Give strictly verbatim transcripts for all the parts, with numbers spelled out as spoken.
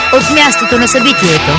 от мястото на събитието.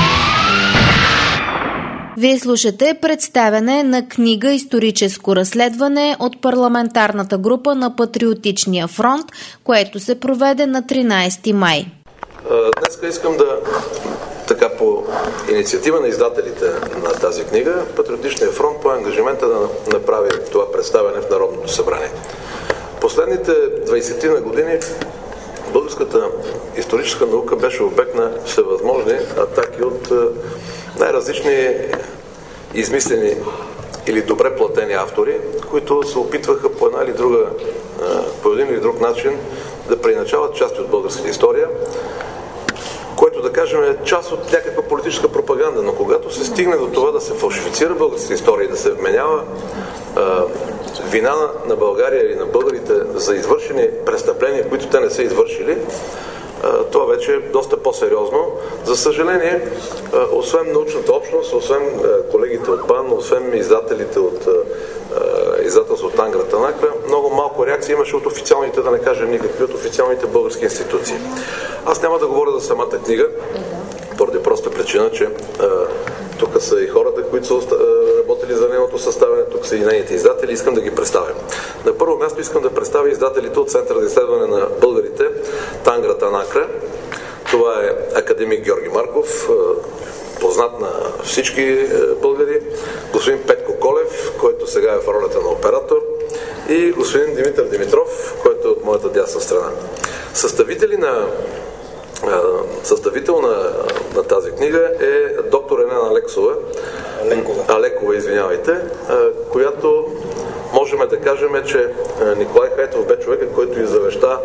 Вие слушате представяне на книга "Историческо разследване" от парламентарната група на Патриотичния фронт, което се проведе на тринайсети май. Днес искам да, така по инициатива на издателите на тази книга, Патриотичния фронт по ангажимента да направи това представяне в Народното събрание. Последните двайсет на години българската историческа наука беше обект на всевъзможни атаки от най-различни измислени или добре платени автори, които се опитваха по една или друга, по един или друг начин да преиначават части от българската история, което, да кажем, е част от някаква политическа пропаганда. Но когато се стигне до това да се фалшифицира българската история и да се вменява а, вина на България или на българите за извършени престъпления, които те не са извършили, а, това вече е доста по-сериозно. За съжаление, а, освен научната общност, освен а, колегите от БАН, освен издателите от а, издателство от Тангра Танакра, много малко реакции имаше от официалните, да не кажем никакви, от официалните български институции. Аз няма да говоря за самата книга, поради проста причина, че а, тук са и хората, които са а, работили за нейното съставяне, тук са и нейните издатели, искам да ги представя. На първо място искам да представя издателите от Центъра за изследване на българите Тангра Танакра. Това е академик Георги Марков, познат на всички българи, господин Петко Колев, който сега е в ролята на оператор, и господин Димитър Димитров, който е от моята дясна страна. Съставители на Съставител на, на тази книга е доктор Елена Алексова, Алекова. Алекова, извинявайте, която можем да кажем, че Николай Хайтов бе човека, който и завеща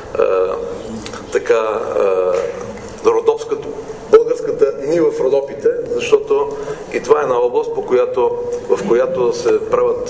така родопската, българската нива в Родопите, защото и това е една област, по която, в която се правят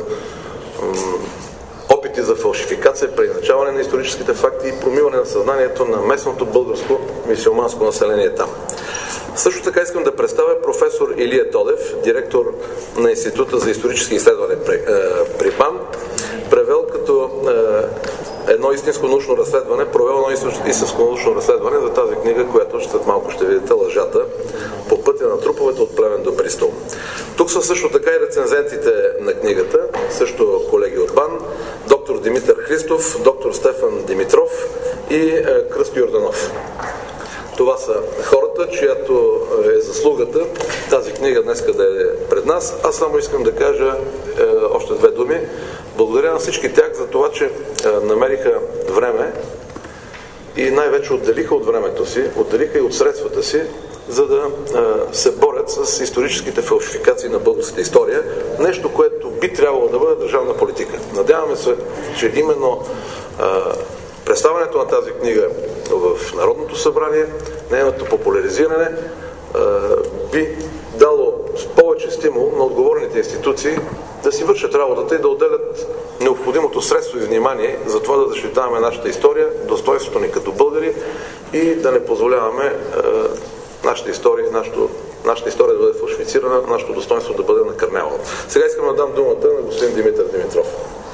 опити за фалшификация, преиначаване на историческите факти и промиване на съзнанието на местното българско мюсюлманско население там. Също така искам да представя професор Илия Тодев, директор на Института за исторически изследване при БАН, превел като едно истинско научно разследване, провел едно истинско научно разследване за тази книга, която след малко ще видите, "Лъжата по пътя на труповете от Плевен до Бристол". Тук са също така и рецензентите на книгата, също колеги от БАН, доктор Димитър Христов, доктор Стефан Димитров и е, Кръстю Йорданов. Това са хората, чиято е заслугата тази книга днес да е пред нас. Аз само искам да кажа е, още две думи. Благодаря на всички тях за това, че е, намериха време и най-вече отделиха от времето си, отделиха и от средствата си, за да е, се борят с историческите фалшификации на българската история. Нещо, което би трябвало да бъде държавна политика. Надяваме се, че именно е, представянето на тази книга в Народното събрание, нейното популяризиране е, би дало повече стимул на отговорните институции да си вършат работата и да отделят необходимото средство и внимание за това да защитаваме нашата история, достоинството ни като българи и да не позволяваме е, нашата история, нашото, нашата история да бъде фалшифицирана, нашето достоинство да бъде накърнявано. Сега искам да дам думата на господин Димитър Димитров.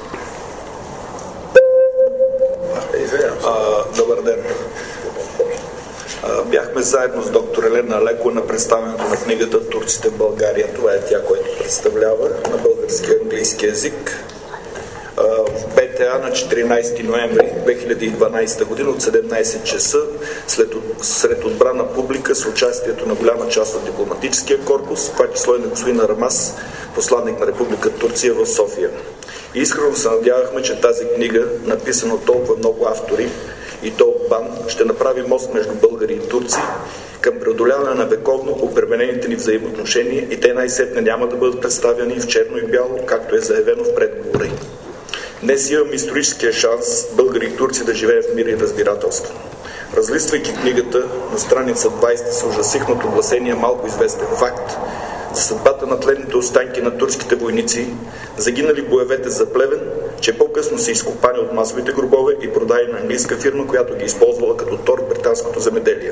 А, добър ден. А, бяхме заедно с доктор Елена Алекова на представянето на книгата "Турците в България". Това е тя, която представлява на български и английски език. А, в БТА на четиринайсети ноември две хиляди и дванайсета година от седемнайсет часа след, сред отбрана публика с участието на голяма част от дипломатическия корпус, в това число и на господин Арамас, посланник на Република Турция в София. И искрено се надявахме, че тази книга, написана от толкова много автори, и то от БАН, ще направи мост между българи и турци към преодоляване на вековно обременените ни взаимоотношения и те най-сетне няма да бъдат представяни в черно и бяло, както е заявено в предговора. Днес имаме историческия шанс българи и турци да живеят в мир и разбирателство. Разлиствайки книгата, на страница двайсета се ужасихме от огласения малко известен факт за съдбата на тленните останки на турските войници, загинали в боевете за Плевен, че по-късно са изкопани от масовите гробове и продали на английска фирма, която ги използвала като тор в британското земеделие.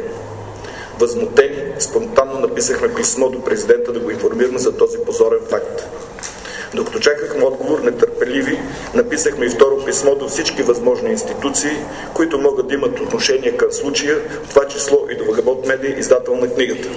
Възмутени, спонтанно написахме писмо до президента да го информираме за този позорен факт. Докато чакахме отговор, нетърпеливи, написахме и второ писмо до всички възможни институции, които могат да имат отношение към случая, в това число и до Вагабонд Медия, издател на книгата.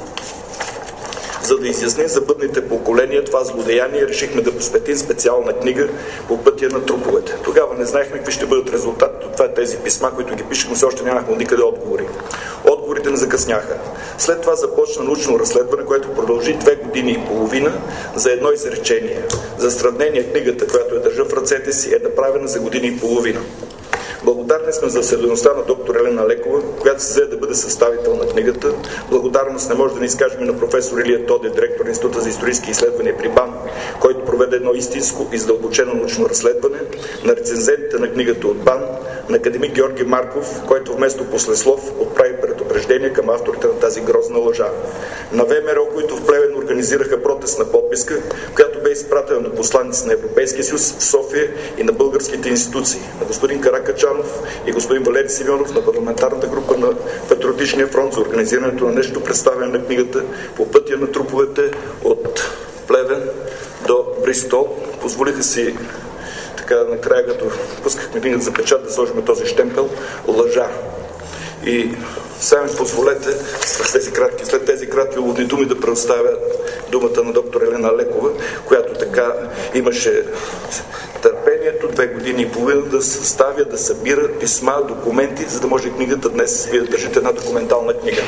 За да изясним за бъдните поколения това злодеяние, решихме да посветим специална книга по пътя на труповете. Тогава не знаехме какви ще бъдат резултатите от това тези писма, които ги пишехме, все още нямахме никъде отговори. Отговорите не закъсняха. След това започна научно разследване, което продължи две години и половина за едно изречение. За сравнение, книгата, която я държа в ръцете си, е направена за години и половина. Благодарни сме за седлеността на доктор Елена Лекова, която се взе да бъде съставител на книгата. Благодарност не може да не изкажем на професор Илия Тодев, директор на Института за исторически изследвания при БАН, който проведе едно истинско и задълбочено научно разследване, на рецензентите на книгата от БАН, на академик Георги Марков, който вместо послеслов отправи предупреждение към авторите на тази грозна лъжа. На ВМРО, които в Плевен организираха протестна подписка, която бе изпратена до посланици на Европейския съюз в София и на българските институции, на господин Каракачанов и господин Валери Симеонов, на парламентарната група на Патриотичния фронт за организирането на нещо представяне на книгата по пътя на труповете от Плевен до Бристол. Позволиха си така накрая, като пускахме книгата за печат, да сложим този щемпел лъжа. И сега ми позволете след тези кратки, след тези кратки уводни думи да предоставя думата на доктор Елена Лекова, която така имаше търпението две години и половина да съставя, да събира писма, документи, за да може книгата днес вие да държите една документална книга.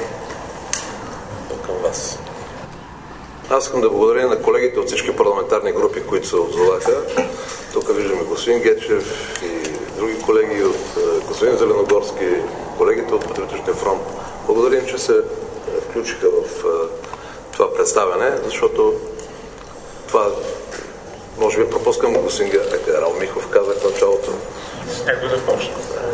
Към вас. Аз искам да благодаря на колегите от всички парламентарни групи, които се отзоваха. Тук виждаме господин Гечев и други колеги от господин Зеленогорски, колегите от Патриотичния фронт. Благодарим, че се включиха в това представяне, защото това може би пропускам господин Рал Михов, казах в началото. Ето започна.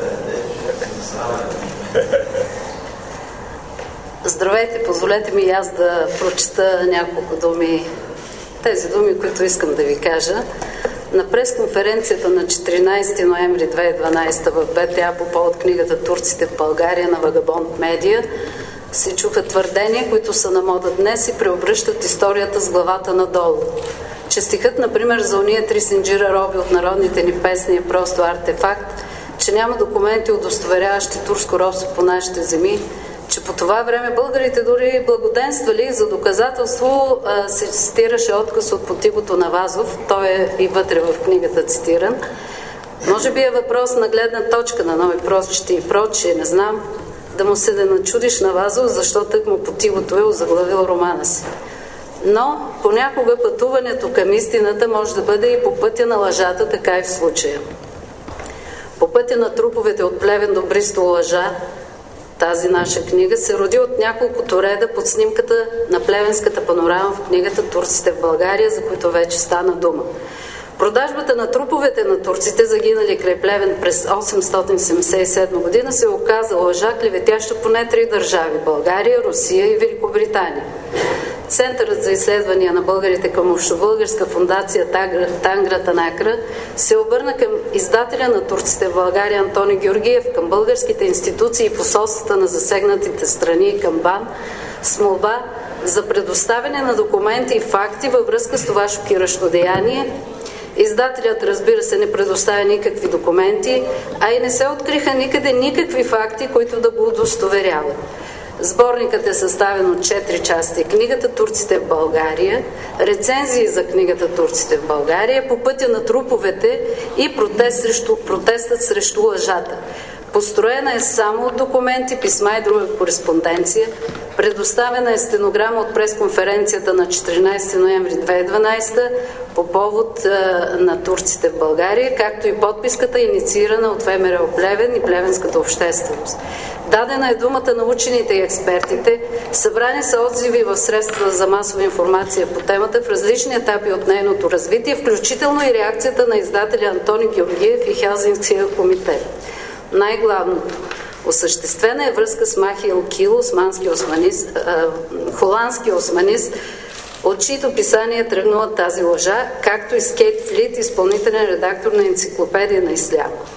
Здравейте, позволете ми и аз да прочета няколко думи, тези думи, които искам да ви кажа. На пресконференцията на четиринайсети ноември две хиляди и дванайсета в БТА по повод книгата "Турците в България" на Вагабонд Медия се чуха твърдения, които са на мода днес и преобръщат историята с главата надолу. Че стихът, например, за уния три синджира роби от народните ни песни е просто артефакт, че няма документи, удостоверяващи турско робство по нашите земи, че по това време българите дори благоденствали. За доказателство а, се цитираше отказ от Потигото на Вазов, той е и вътре в книгата цитиран. Може би е въпрос на гледна точка на нови прочити и прочие, не знам, да му се да начудиш на Вазов, защото тъкмо Потигото е озаглавил романа си. Но понякога пътуването към истината може да бъде и по пътя на лъжата, така и в случая. По пътя на труповете от Плевен до Бристол лъжа, тази наша книга се роди от няколкото реда под снимката на плевенската панорама в книгата "Турците в България", за които вече стана дума. Продажбата на труповете на турците, загинали край Плевен през осемстотин седемдесет и седма година, се оказа лъжа, клеветяща поне три държави – България, Русия и Великобритания. Центърът за изследвания на българите към Общобългарска фондация Тангра Танакра се обърна към издателя на "Турците в България" Антони Георгиев, към българските институции и посолствата на засегнатите страни и към БАН с молба за предоставяне на документи и факти във връзка с това шокиращо деяние. Издателят, разбира се, не предоставя никакви документи, а и не се откриха никъде никакви факти, които да го удостоверяват. Сборникът е съставен от четири части. Книгата "Турците в България", рецензии за книгата "Турците в България", "По пътя на труповете" и протест срещу, протестът срещу лъжата. Построена е само от документи, писма и друга кореспонденция. Предоставена е стенограма от пресконференцията на четиринайсети ноември две хиляди и дванайсета по повод а, на "Турците в България", както и подписката, инициирана от ВМРО Плевен и плевенската общественост. Дадена е думата на учените и експертите, събрани са отзиви в средства за масова информация по темата в различни етапи от нейното развитие, включително и реакцията на издателя Антони Георгиев и Хелзинкския комитет. Най-главното – осъществена е връзка с Махил Кило, османски османист, а, холандски османист, от чието писание е тръгнала тази лъжа, както и с Кейт Флит, изпълнителен редактор на Енциклопедия на исляма.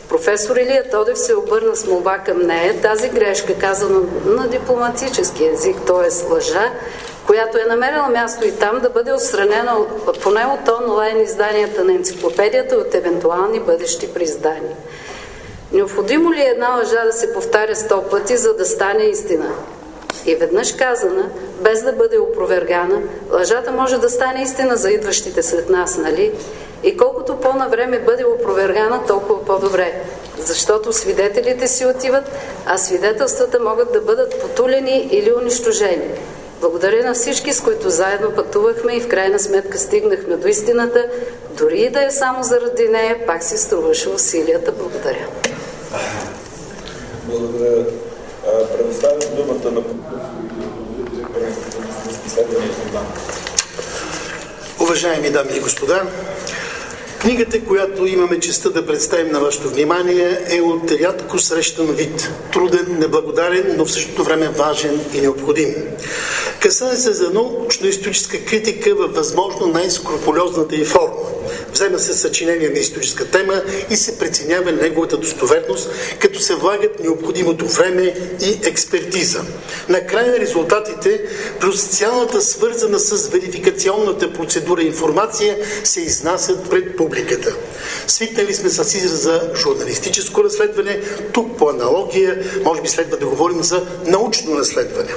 Професор Илия Тодев се обърна с молба към нея тази грешка, казана на дипломатически език, т.е. лъжа, която е намерила място и там, да бъде отстранена от, поне от онлайн изданията на енциклопедията от евентуални бъдещи преиздания. Необходимо ли е една лъжа да се повтаря сто пъти, за да стане истина? И веднъж казана, без да бъде опровергана, лъжата може да стане истина за идващите след нас, нали? И колкото по-навреме бъде опровергана, толкова по-добре. Защото свидетелите си отиват, а свидетелствата могат да бъдат потулени или унищожени. Благодаря на всички, с които заедно пътувахме и в крайна сметка стигнахме до истината. Дори и да е само заради нея, пак си струваше усилията. Благодаря. Благодаря. Предоставям думата на Уважаеми дами и господа, книгата, която имаме честта да представим на вашето внимание, е от рядко срещан вид. Труден, неблагодарен, но в същото време важен и необходим. Касае се за научно-историческа критика във възможно най-скрупулезната й форма. Взема се съчинение на историческа тема и се преценява неговата достоверност, като се влагат необходимото време и експертиза. Накрая резултатите, плюс цялата свързана с верификационната процедура информация, се изнасят пред публиката. Свикнали сме с израза журналистическо разследване, тук по аналогия може би следва да говорим за научно разследване.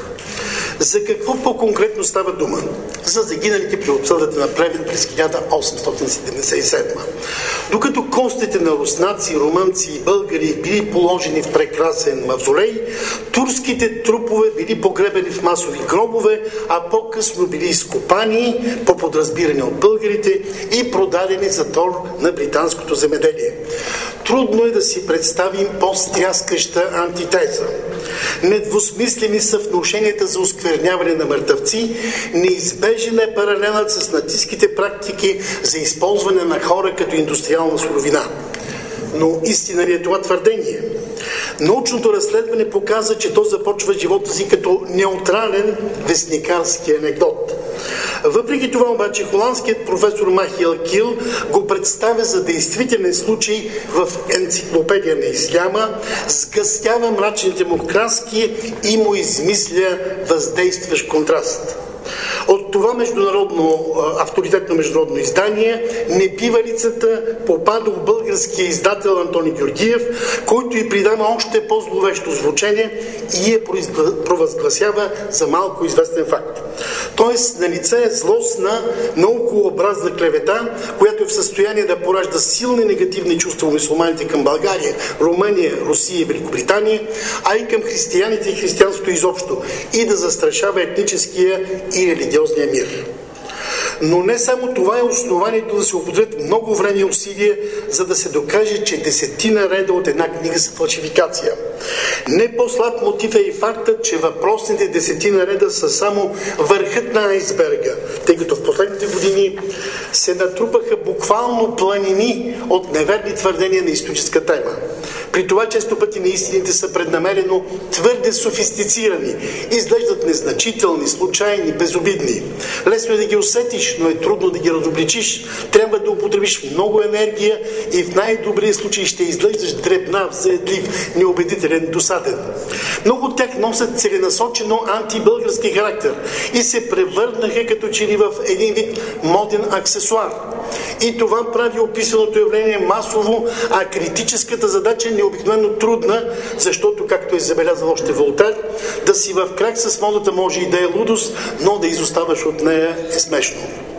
За какво по-конкретно става дума? За загиналите при обсъдата на Плевен през хиляда осемстотин седемдесет и седма. Докато костите на руснаци, румънци и българи били положени в прекрасен мавзолей, турските трупове били погребени в масови гробове, а по-късно били изкопани, по подразбиране от българите и продадени за тор на британското земеделие. Трудно е да си представим по-стряскаща антитеза. Недвусмислени са внушенията за оскверняване на мъртъвци, неизбежен е паралелът с нацистските практики за използване на хора като индустриална суровина. Но истина ли е това твърдение? Научното разследване показа, че то започва живота си като неутрален вестникарски анекдот. Въпреки това обаче холандският професор Махиел Кил го представя за действителен случай в енциклопедия на исляма, сгъстява мрачните му краски и му измисля въздействащ контраст. От това международно, авторитетно международно издание небивалицата попада в българския издател Антони Георгиев, който й придава още по-зловещо звучение и я провъзгласява за малко известен факт. Тоест, налице е злостна, наукообразна клевета, която е в състояние да поражда силни негативни чувства у мюсюлманите към България, Румъния, Русия и Великобритания, а и към християните и християнството изобщо, и да застрашава етническия и религиозния мир. Но не само това е основанието да се употребят много време и усилия, за да се докаже, че десетина реда от една книга са фалшификация. Не по-слаб мотив е и фактът, че въпросните десетина реда са само върхът на айсберга, тъй като в последните години се натрупаха буквално планини от неверни твърдения на историческа тема. При това често пъти наистините са преднамерено твърде софистицирани, изглеждат незначителни, случайни, безобидни. Лесно е да ги усетиш, но е трудно да ги разобличиш. Трябва да употребиш много енергия и в най-добрия случай ще изглеждаш дребнав, заедлив, неубедителен, досаден. Много от тях носят целенасочено антибългарски характер и се превърнаха като че ли в един вид моден аксесуар. И това прави описаното явление масово, а критическата задача е необикновено трудна, защото, както е забелязал още Волтер, да си в крак с модата може и да е лудост, но да изоставаш от нея е смешно.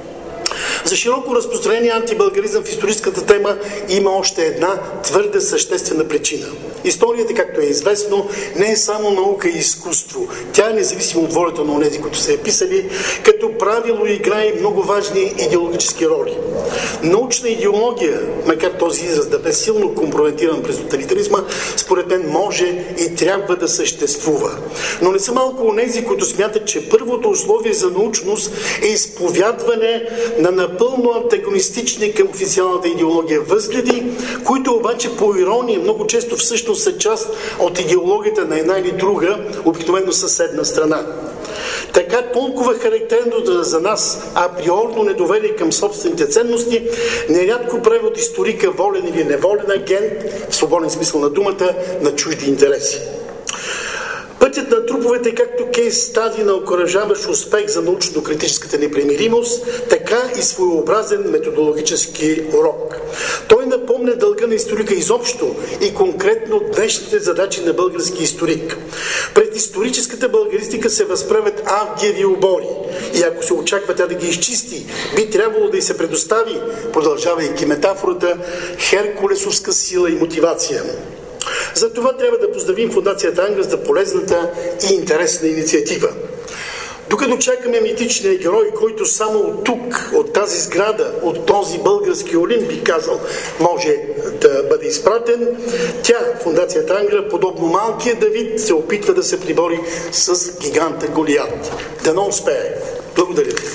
За широко разпространение антибългаризъм в историческата тема има още една твърде съществена причина. Историята, както е известно, не е само наука и изкуство. Тя е независимо от волята на онези, които са я писали, като правило играе много важни идеологически роли. Научна идеология, макар този израз да бе силно компрометиран през тоталитаризма, според мен може и трябва да съществува. Но не са малко онези, които смятат, че първото условие за научност е изповядване на напълно антагонистични към официалната идеология възгледи, които обаче по ирония много често всъщност са част от идеологията на една или друга, обикновено съседна страна. Така толкова характерно за нас априорно недоверие към собствените ценности, нерядко прави от историка волен или неволен агент, в свободен смисъл на думата, на чужди интереси. Пътят на труповете, както кейс стади на окуражаващ успех за научно-критическата непримиримост, така и своеобразен методологически урок. Той напомня дълга на историка изобщо и конкретно днешните задачи на български историк. Пред историческата българистика се възправят авгиеви обори и ако се очаква тя да ги изчисти, би трябвало да й се предостави, продължавайки метафората, херкулесовска сила и мотивация. За това трябва да поздравим Фондацията Ангръс за полезната и интересна инициатива. Докато чакаме митичния герой, който само от тук, от тази сграда, от този български Олимп, би казал, може да бъде изпратен, тя, Фондацията Ангра, подобно малкия Давид, се опитва да се прибори с гиганта Голиат. Дано успее. Благодаря ви.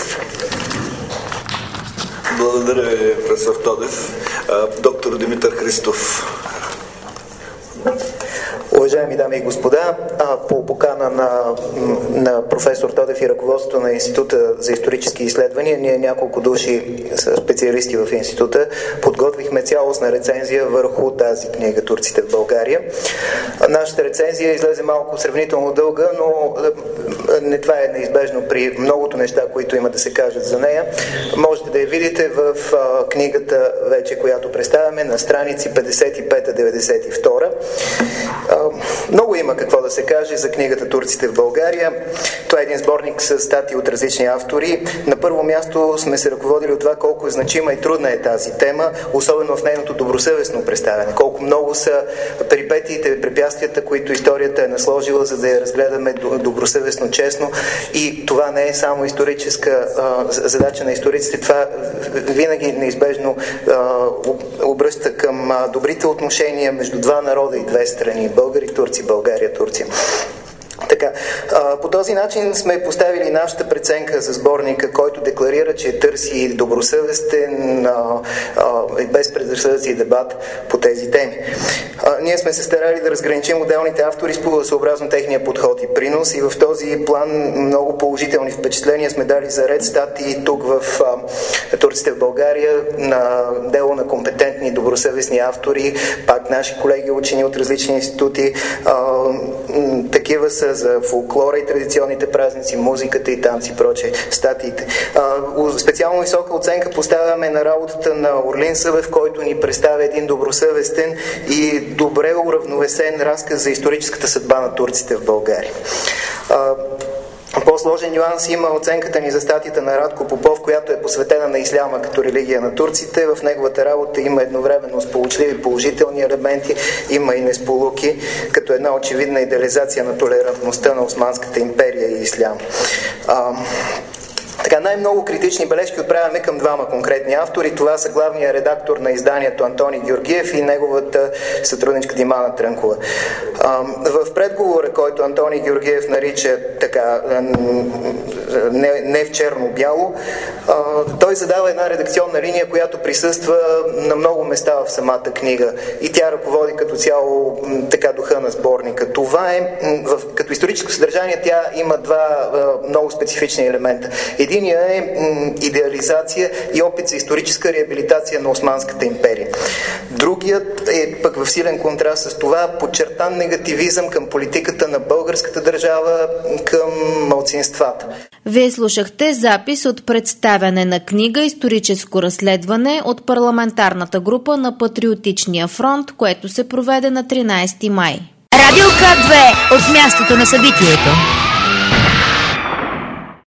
Благодаря ви, професор Тодев. Доктор Димитър Христов. Уважаеми дами и господа, по покана на, на професор Тодев и ръководството на Института за исторически изследвания, ние няколко души специалисти в Института подготвихме цялостна рецензия върху тази книга "Турците в България". Нашата рецензия излезе малко сравнително дълга, но не това е неизбежно при многото неща, които има да се кажат за нея. Можете да я видите в книгата вече, която представяме, на страници петдесет и пета до деветдесет и втора. Много има какво да се каже за книгата "Турците в България". Това е един сборник с статии от различни автори. На първо място сме се ръководили от това колко е значима и трудна е тази тема, особено в нейното добросъвестно представяне. Колко много са перипетиите, препятствията, които историята е насложила, за да я разгледаме добросъвестно, честно. И това не е само историческа а, задача на историците. Това винаги неизбежно а, обръща към а, добрите отношения между два народа и две страни. Българи, турци, България, Турция. Така, по този начин сме поставили нашата преценка за сборника, който декларира, че търси добросъвестен, без предразсъдъци и дебат по тези теми. Ние сме се старали да разграничим отделните автори съобразно техния подход и принос, и в този план много положителни впечатления сме дали за ред статии тук в "Турците в България" на дело на компетентни и добросъвестни автори, пак наши колеги учени от различни институти. Такива са за фолклора и традиционните празници, музиката и танци, проче, статиите. Специално висока оценка поставяме на работата на Орлин Събев, който ни представя един добросъвестен и добре уравновесен разказ за историческата съдба на турците в България. По-сложен нюанс има оценката ни за статията на Радко Попов, която е посветена на исляма като религия на турците. В неговата работа има едновременно сполучливи положителни елементи, има и несполуки, като една очевидна идеализация на толерантността на Османската империя и ислям. Така, най-много критични бележки отправяме към двама конкретни автори. Това са главният редактор на изданието Антони Георгиев и неговата сътрудничка Димана Трънкова. В предговора, който Антони Георгиев нарича така не, не в черно-бяло, той задава една редакционна линия, която присъства на много места в самата книга и тя ръководи като цяло така духа на сборника. Това е, в, като историческо съдържание, тя има два много специфични елемента. Единият е м, идеализация и опит за историческа реабилитация на Османската империя. Другият е пък в силен контраст с това подчертан негативизъм към политиката на българската държава към малцинствата. Вие слушахте запис от представяне на книга "Историческо разследване" от парламентарната група на Патриотичния фронт, което се проведе на тринайсети май. Радио К две от мястото на събитието.